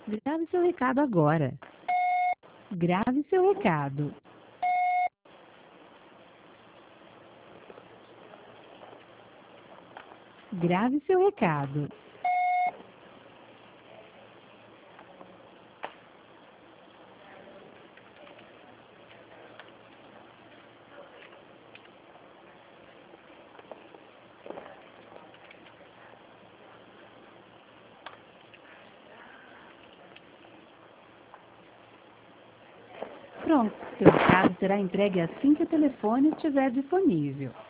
Grave seu recado agora. Grave seu recado. Grave seu recado. Pronto, seu recado será entregue assim que o telefone estiver disponível.